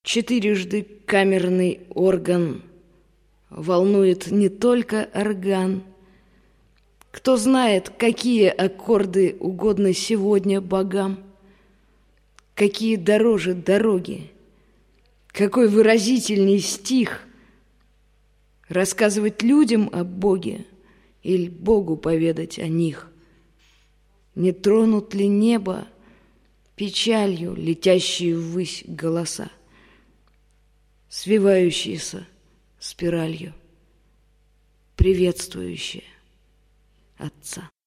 Четырежды камерный орган волнует не только орган. Кто знает, какие аккорды угодны сегодня богам, какие дороже дороги, какой выразительней стих. Рассказывать людям о Боге или Богу поведать о них? Не тронут ли небо печалью летящие ввысь голоса, свивающиеся спиралью, приветствующие Отца?